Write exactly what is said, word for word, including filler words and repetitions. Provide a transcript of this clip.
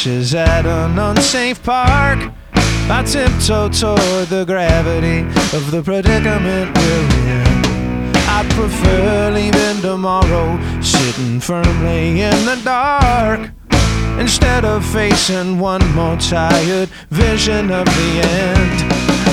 crashes at an unsafe park. I tiptoe toward the gravity of the predicament we're in. I'd prefer leaving tomorrow, sitting firmly in the dark, instead of facing one more tired vision of the end.